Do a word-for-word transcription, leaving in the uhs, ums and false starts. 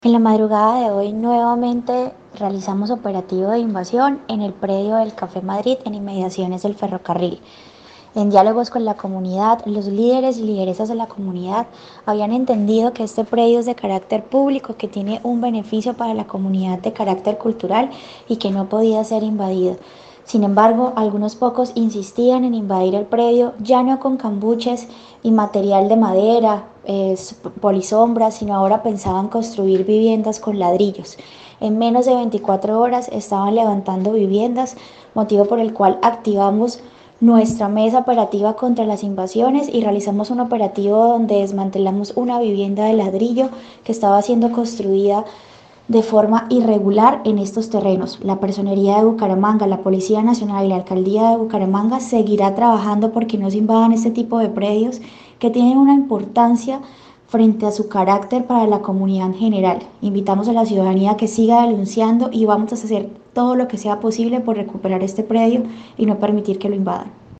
En la madrugada de hoy nuevamente realizamos operativo de invasión en el predio del Café Madrid en inmediaciones del ferrocarril. En diálogos con la comunidad, los líderes y lideresas de la comunidad habían entendido que este predio es de carácter público, que tiene un beneficio para la comunidad de carácter cultural y que no podía ser invadido. Sin embargo, algunos pocos insistían en invadir el predio, ya no con cambuches y material de madera, eh, polisombras, sino ahora pensaban construir viviendas con ladrillos. En menos de veinticuatro horas estaban levantando viviendas, motivo por el cual activamos nuestra mesa operativa contra las invasiones y realizamos un operativo donde desmantelamos una vivienda de ladrillo que estaba siendo construida de forma irregular en estos terrenos. La Personería de Bucaramanga, la Policía Nacional y la Alcaldía de Bucaramanga seguirá trabajando porque no se invadan este tipo de predios que tienen una importancia frente a su carácter para la comunidad en general. Invitamos a la ciudadanía a que siga denunciando y vamos a hacer todo lo que sea posible por recuperar este predio y no permitir que lo invadan.